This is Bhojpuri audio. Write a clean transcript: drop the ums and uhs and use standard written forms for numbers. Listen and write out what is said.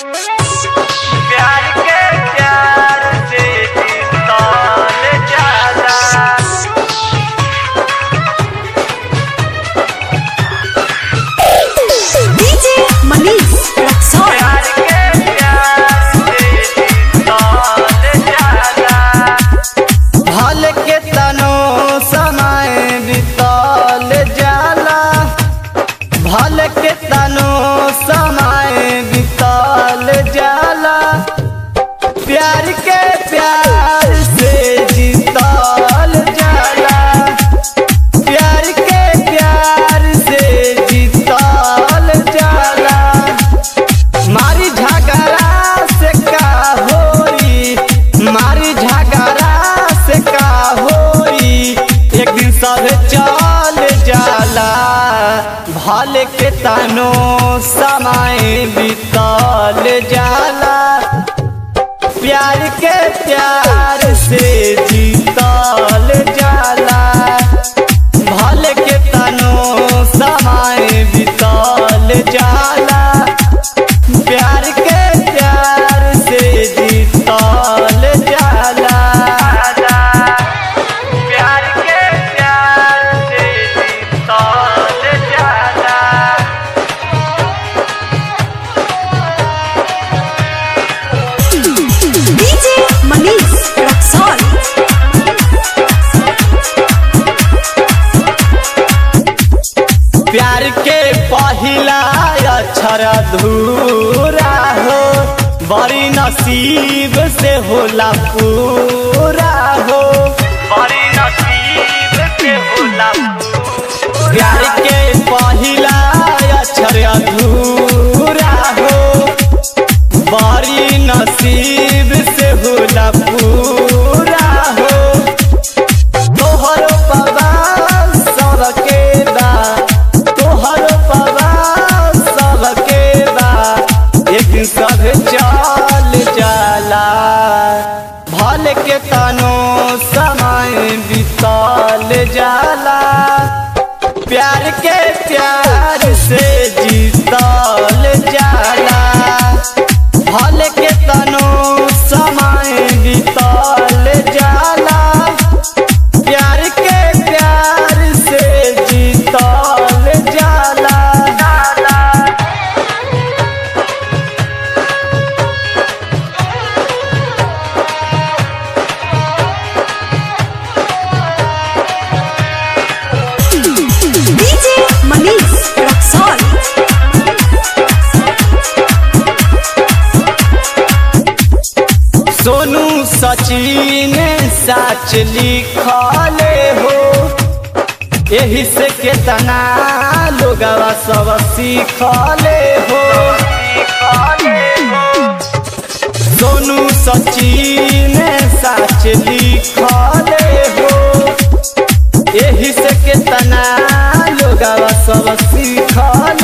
प्यार के प्यार से तौल जाला। डीजे मनीष रक्सौल। प्यार के प्यार से तौल जाला। भल के तनो समय बितल जाला, भल के तनो समय बितल जाला। प्यार के प्यार से जीतल जाला, प्यार के प्यार से जीतल जाला। मारी झगड़ा से का होई, मारी झगड़ा से का होई, एक दिन सब चल जाला। भल के तनो समय बीतल जाला, प्यार के प्यार से जीतल जाला। भल के तनो समय बीतल जाला, प्यार के प्यार से जीतल जाला। प्यार के प्यार से तौल जाला। डीजे मनीष रक्सौल। प्यार के पहिला अक्षर अधूरा हो, बड़ी नसीब से होला पूरा हो। बड़ी नसीब से होला प्यार के पहिला अक्षर अधूरा हो, बड़ी नसीब से होला पूरा हो। तोहरो पवा सबके बा, तोहरो पवा सबके बा, एक दिन सब चल जाला। भल के तनो समय बीतल जाला, प्यार के प्यार से जीतल जाला। भल के तनो समय बीतल जाला, प्यार के प्यार से जीतल जाला। डीजे मनीष रक्सौल। सोनू सचिन साच लिखले हो, यही से केतना लोगवा सब सीखले हो। सोनू सचिन साच लिखले हो, यही से केतना लोगवा सब सीखले